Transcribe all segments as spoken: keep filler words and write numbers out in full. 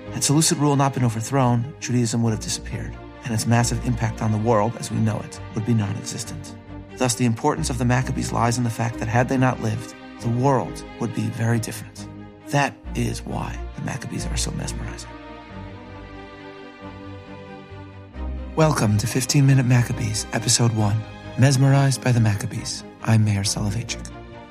Had Seleucid rule not been overthrown, Judaism would have disappeared, and its massive impact on the world as we know it would be non-existent. Thus, the importance of the Maccabees lies in the fact that had they not lived, the world would be very different. That is why the Maccabees are so mesmerizing. Welcome to fifteen minute Maccabees, Episode one, Mesmerized by the Maccabees. I'm Meir Soloveichik.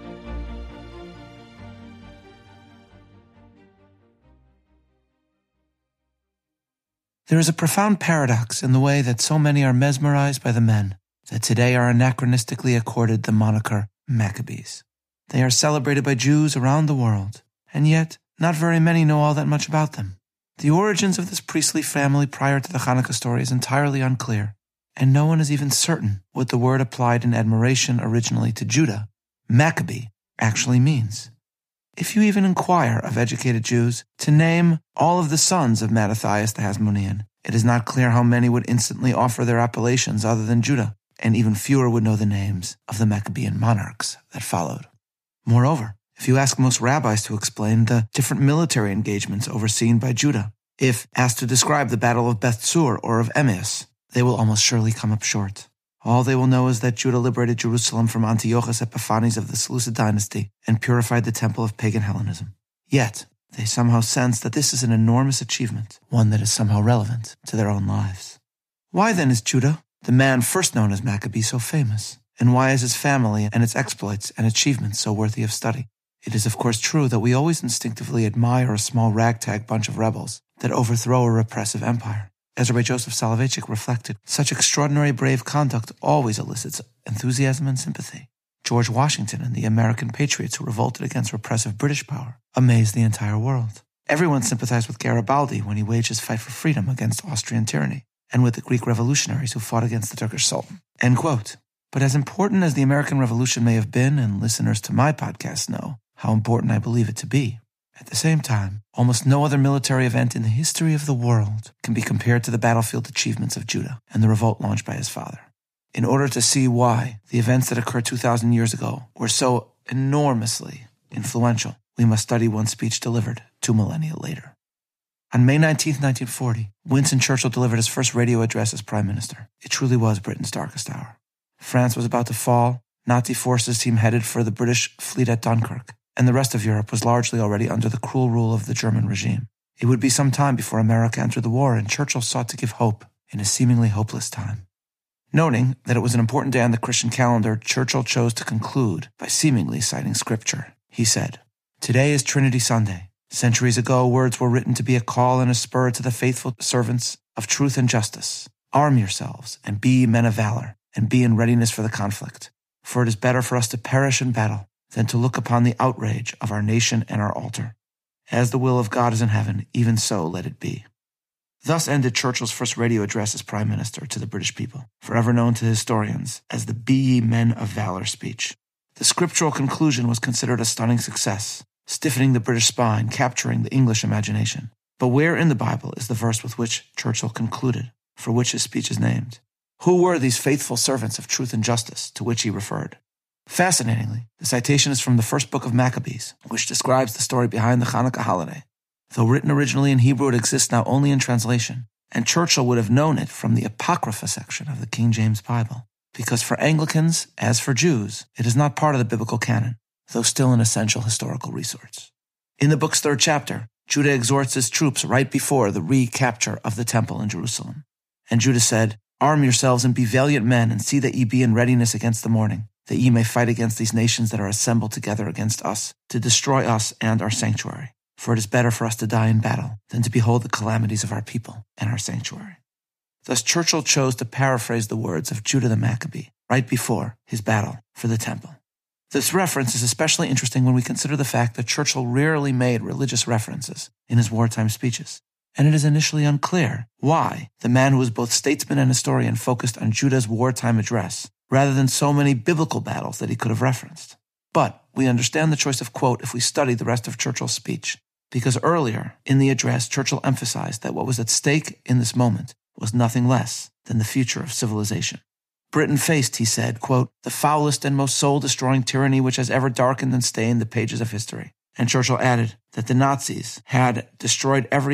There is a profound paradox in the way that so many are mesmerized by the men that today are anachronistically accorded the moniker Maccabees. They are celebrated by Jews around the world, and yet not very many know all that much about them. The origins of this priestly family prior to the Hanukkah story is entirely unclear, and no one is even certain what the word applied in admiration originally to Judah, Maccabee, actually means. If you even inquire of educated Jews to name all of the sons of Mattathias the Hasmonean, it is not clear how many would instantly offer their appellations other than Judah, and even fewer would know the names of the Maccabean monarchs that followed. Moreover, if you ask most rabbis to explain the different military engagements overseen by Judah, if asked to describe the Battle of Beth Sur or of Emmaus, they will almost surely come up short. All they will know is that Judah liberated Jerusalem from Antiochus Epiphanes of the Seleucid dynasty and purified the temple of pagan Hellenism. Yet, they somehow sense that this is an enormous achievement, one that is somehow relevant to their own lives. Why then is Judah, the man first known as Maccabee, so famous? And why is his family and its exploits and achievements so worthy of study? It is of course true that we always instinctively admire a small ragtag bunch of rebels that overthrow a repressive empire. As Rabbi Joseph Soloveitchik reflected, such extraordinary brave conduct always elicits enthusiasm and sympathy. George Washington and the American patriots who revolted against repressive British power amazed the entire world. Everyone sympathized with Garibaldi when he waged his fight for freedom against Austrian tyranny, and with the Greek revolutionaries who fought against the Turkish Sultan. End quote. But as important as the American Revolution may have been, and listeners to my podcast know how important I believe it to be, at the same time, almost no other military event in the history of the world can be compared to the battlefield achievements of Judah and the revolt launched by his father. In order to see why the events that occurred two thousand years ago were so enormously influential, we must study one speech delivered two millennia later. On May nineteenth, nineteen forty, Winston Churchill delivered his first radio address as Prime Minister. It truly was Britain's darkest hour. France was about to fall, Nazi forces seemed headed for the British fleet at Dunkirk, and the rest of Europe was largely already under the cruel rule of the German regime. It would be some time before America entered the war, and Churchill sought to give hope in a seemingly hopeless time. Noting that it was an important day on the Christian calendar, Churchill chose to conclude by seemingly citing scripture. He said, "Today is Trinity Sunday. Centuries ago, words were written to be a call and a spur to the faithful servants of truth and justice. Arm yourselves and be men of valor, and be in readiness for the conflict. For it is better for us to perish in battle than to look upon the outrage of our nation and our altar. As the will of God is in heaven, even so let it be." Thus ended Churchill's first radio address as Prime Minister to the British people, forever known to historians as the Be Ye Men of Valor speech. The scriptural conclusion was considered a stunning success, stiffening the British spine, capturing the English imagination. But where in the Bible is the verse with which Churchill concluded, for which his speech is named? Who were these faithful servants of truth and justice to which he referred? Fascinatingly, the citation is from the first book of Maccabees, which describes the story behind the Hanukkah holiday. Though written originally in Hebrew, it exists now only in translation, and Churchill would have known it from the Apocrypha section of the King James Bible, because for Anglicans, as for Jews, it is not part of the biblical canon, though still an essential historical resource. In the book's third chapter, Judah exhorts his troops right before the recapture of the temple in Jerusalem. And Judah said, "Arm yourselves and be valiant men, and see that ye be in readiness against the morning, that ye may fight against these nations that are assembled together against us, to destroy us and our sanctuary. For it is better for us to die in battle than to behold the calamities of our people and our sanctuary." Thus Churchill chose to paraphrase the words of Judah the Maccabee right before his battle for the temple. This reference is especially interesting when we consider the fact that Churchill rarely made religious references in his wartime speeches, and it is initially unclear why the man who was both statesman and historian focused on Judah's wartime address rather than so many biblical battles that he could have referenced. But we understand the choice of quote if we study the rest of Churchill's speech, because earlier in the address, Churchill emphasized that what was at stake in this moment was nothing less than the future of civilization. Britain faced, he said, quote, "the foulest and most soul-destroying tyranny which has ever darkened and stained the pages of history." And Churchill added that the Nazis had destroyed every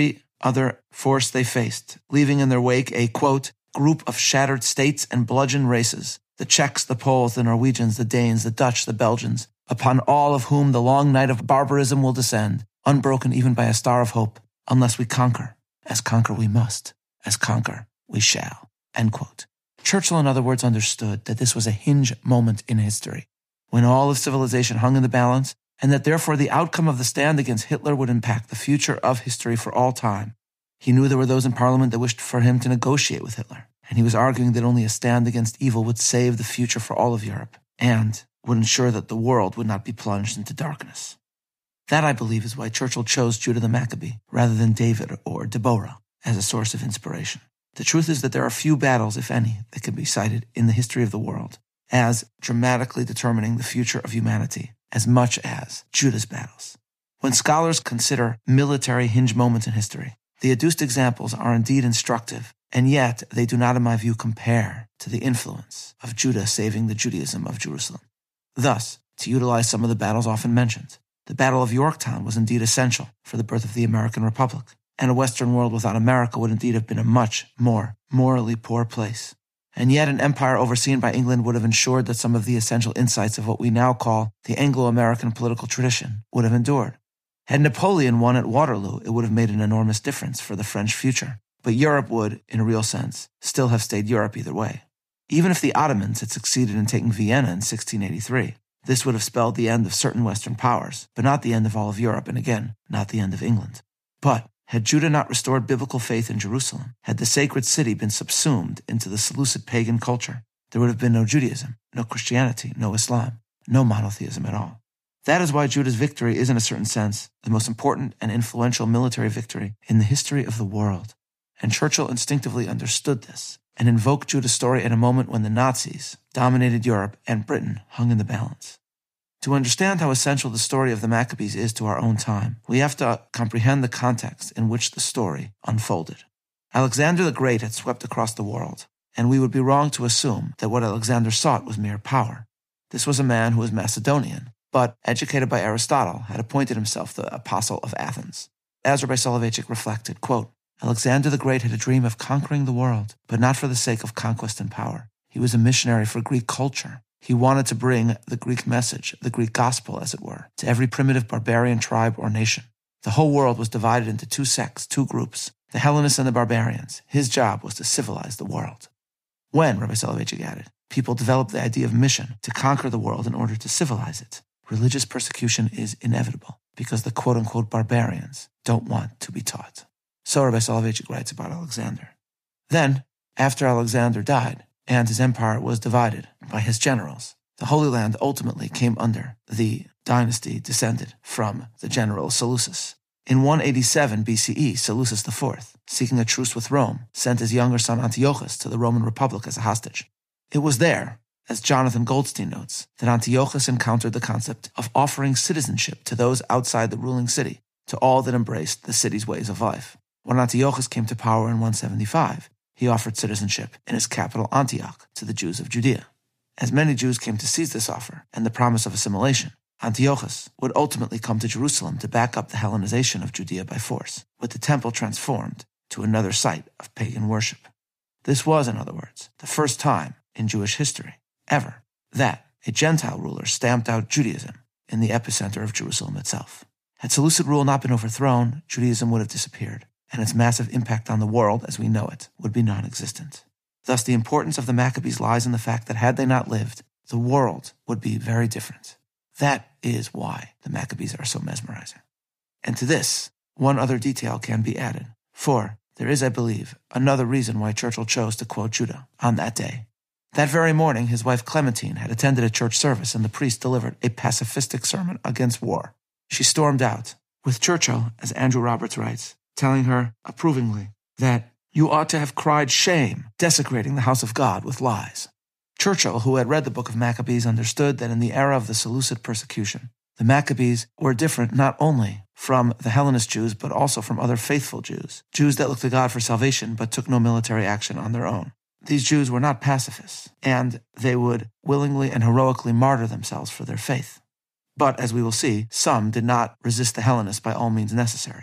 other force they faced, leaving in their wake a, quote, group of shattered states and bludgeoned races, the Czechs, the Poles, the Norwegians, the Danes, the Dutch, the Belgians, upon all of whom the long night of barbarism will descend, unbroken even by a star of hope, unless we conquer, as conquer we must, as conquer we shall, end quote. Churchill, in other words, understood that this was a hinge moment in history, when all of civilization hung in the balance, and that therefore the outcome of the stand against Hitler would impact the future of history for all time. He knew there were those in Parliament that wished for him to negotiate with Hitler, and he was arguing that only a stand against evil would save the future for all of Europe, and would ensure that the world would not be plunged into darkness. That, I believe, is why Churchill chose Judah the Maccabee rather than David or Deborah as a source of inspiration. The truth is that there are few battles, if any, that can be cited in the history of the world as dramatically determining the future of humanity as much as Judah's battles. When scholars consider military hinge moments in history, the adduced examples are indeed instructive, and yet they do not, in my view, compare to the influence of Judah saving the Judaism of Jerusalem. Thus, to utilize some of the battles often mentioned, the Battle of Yorktown was indeed essential for the birth of the American Republic, and a Western world without America would indeed have been a much more morally poor place. And yet an empire overseen by England would have ensured that some of the essential insights of what we now call the Anglo-American political tradition would have endured. Had Napoleon won at Waterloo, it would have made an enormous difference for the French future. But Europe would, in a real sense, still have stayed Europe either way. Even if the Ottomans had succeeded in taking Vienna in sixteen eighty-three, this would have spelled the end of certain Western powers, but not the end of all of Europe, and again, not the end of England. But had Judah not restored biblical faith in Jerusalem, had the sacred city been subsumed into the Seleucid pagan culture, there would have been no Judaism, no Christianity, no Islam, no monotheism at all. That is why Judah's victory is, in a certain sense, the most important and influential military victory in the history of the world. And Churchill instinctively understood this, and invoked Judah's story at a moment when the Nazis dominated Europe and Britain hung in the balance. To understand how essential the story of the Maccabees is to our own time, we have to comprehend the context in which the story unfolded. Alexander the Great had swept across the world, and we would be wrong to assume that what Alexander sought was mere power. This was a man who was Macedonian, but, educated by Aristotle, had appointed himself the Apostle of Athens. As Rabbi Soloveitchik reflected, quote, Alexander the Great had a dream of conquering the world, but not for the sake of conquest and power. He was a missionary for Greek culture. He wanted to bring the Greek message, the Greek gospel, as it were, to every primitive barbarian tribe or nation. The whole world was divided into two sects, two groups, the Hellenists and the barbarians. His job was to civilize the world. When, Rabbi Soloveitchik added, people developed the idea of mission to conquer the world in order to civilize it, religious persecution is inevitable because the quote-unquote barbarians don't want to be taught. So Rabbi Soloveitchik writes about Alexander. Then, after Alexander died, and his empire was divided by his generals, the Holy Land ultimately came under the dynasty descended from the general Seleucus. In one eighty-seven B C E, Seleucus the Fourth, seeking a truce with Rome, sent his younger son Antiochus to the Roman Republic as a hostage. It was there, as Jonathan Goldstein notes, that Antiochus encountered the concept of offering citizenship to those outside the ruling city, to all that embraced the city's ways of life. When Antiochus came to power in one seventy-five, he offered citizenship in his capital Antioch to the Jews of Judea. As many Jews came to seize this offer and the promise of assimilation, Antiochus would ultimately come to Jerusalem to back up the Hellenization of Judea by force, with the temple transformed to another site of pagan worship. This was, in other words, the first time in Jewish history, ever, that a Gentile ruler stamped out Judaism in the epicenter of Jerusalem itself. Had Seleucid rule not been overthrown, Judaism would have disappeared, and its massive impact on the world as we know it would be non-existent. Thus, the importance of the Maccabees lies in the fact that had they not lived, the world would be very different. That is why the Maccabees are so mesmerizing. And to this, one other detail can be added. For there is, I believe, another reason why Churchill chose to quote Judah on that day. That very morning, his wife Clementine had attended a church service and the priest delivered a pacifistic sermon against war. She stormed out, with Churchill, as Andrew Roberts writes, telling her approvingly that you ought to have cried shame, desecrating the house of God with lies. Churchill, who had read the book of Maccabees, understood that in the era of the Seleucid persecution, the Maccabees were different not only from the Hellenist Jews, but also from other faithful Jews, Jews that looked to God for salvation but took no military action on their own. These Jews were not pacifists, and they would willingly and heroically martyr themselves for their faith. But, as we will see, some did not resist the Hellenists by all means necessary.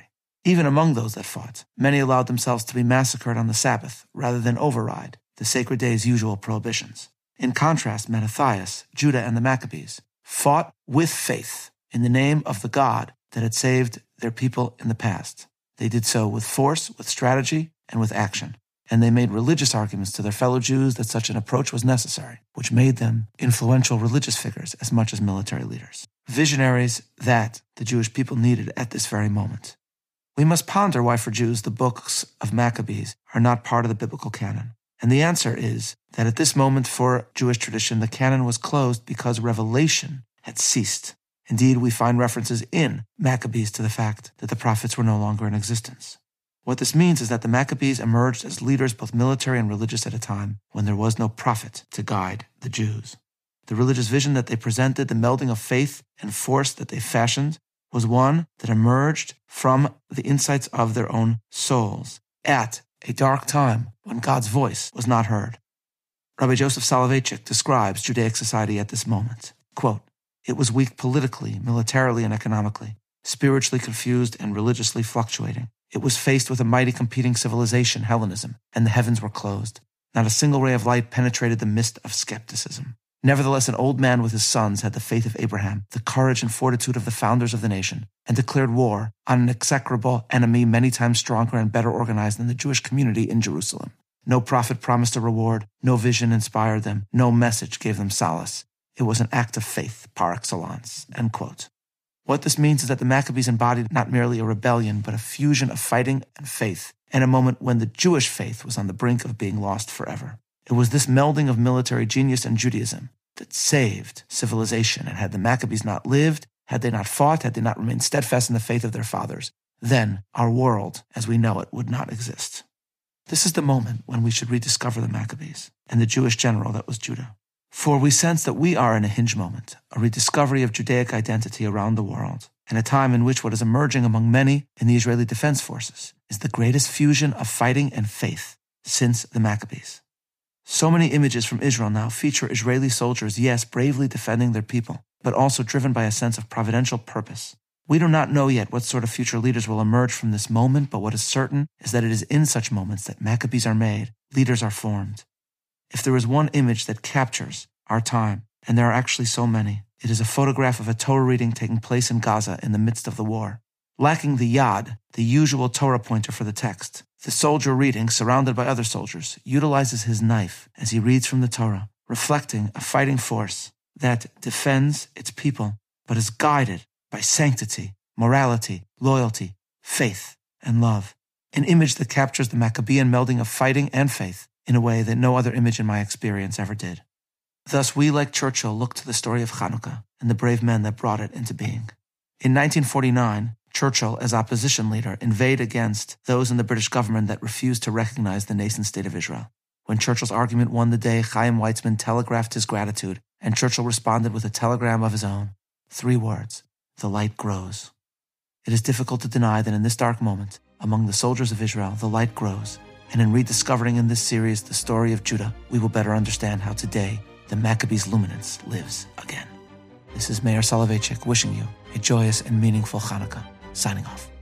Even among those that fought, many allowed themselves to be massacred on the Sabbath rather than override the sacred day's usual prohibitions. In contrast, Mattathias, Judah, and the Maccabees fought with faith in the name of the God that had saved their people in the past. They did so with force, with strategy, and with action. And they made religious arguments to their fellow Jews that such an approach was necessary, which made them influential religious figures as much as military leaders. Visionaries that the Jewish people needed at this very moment. We must ponder why for Jews the books of Maccabees are not part of the biblical canon. And the answer is that at this moment for Jewish tradition, the canon was closed because revelation had ceased. Indeed, we find references in Maccabees to the fact that the prophets were no longer in existence. What this means is that the Maccabees emerged as leaders both military and religious at a time when there was no prophet to guide the Jews. The religious vision that they presented, the melding of faith and force that they fashioned, was one that emerged from the insights of their own souls at a dark time when God's voice was not heard. Rabbi Joseph Soloveitchik describes Judaic society at this moment. Quote, "It was weak politically, militarily, and economically, spiritually confused and religiously fluctuating. It was faced with a mighty competing civilization, Hellenism, and the heavens were closed. Not a single ray of light penetrated the mist of skepticism. Nevertheless, an old man with his sons had the faith of Abraham, the courage and fortitude of the founders of the nation, and declared war on an execrable enemy many times stronger and better organized than the Jewish community in Jerusalem. No prophet promised a reward, no vision inspired them, no message gave them solace. It was an act of faith par excellence." End quote. What this means is that the Maccabees embodied not merely a rebellion, but a fusion of fighting and faith, in a moment when the Jewish faith was on the brink of being lost forever. It was this melding of military genius and Judaism that saved civilization, and had the Maccabees not lived, had they not fought, had they not remained steadfast in the faith of their fathers, then our world, as we know it, would not exist. This is the moment when we should rediscover the Maccabees and the Jewish general that was Judah. For we sense that we are in a hinge moment, a rediscovery of Judaic identity around the world, and a time in which what is emerging among many in the Israeli Defense Forces is the greatest fusion of fighting and faith since the Maccabees. So many images from Israel now feature Israeli soldiers, yes, bravely defending their people, but also driven by a sense of providential purpose. We do not know yet what sort of future leaders will emerge from this moment, but what is certain is that it is in such moments that Maccabees are made, leaders are formed. If there is one image that captures our time, and there are actually so many, it is a photograph of a Torah reading taking place in Gaza in the midst of the war. Lacking the yad, the usual Torah pointer for the text, the soldier reading, surrounded by other soldiers, utilizes his knife as he reads from the Torah, reflecting a fighting force that defends its people, but is guided by sanctity, morality, loyalty, faith, and love. An image that captures the Maccabean melding of fighting and faith in a way that no other image in my experience ever did. Thus, we, like Churchill, look to the story of Hanukkah and the brave men that brought it into being. In nineteen forty-nine, Churchill, as opposition leader, inveighed against those in the British government that refused to recognize the nascent state of Israel. When Churchill's argument won the day, Chaim Weizmann telegraphed his gratitude, and Churchill responded with a telegram of his own. Three words: the light grows. It is difficult to deny that in this dark moment, among the soldiers of Israel, the light grows. And in rediscovering in this series the story of Judah, we will better understand how today the Maccabees' luminance lives again. This is Meir Soloveitchik wishing you a joyous and meaningful Hanukkah. Signing off.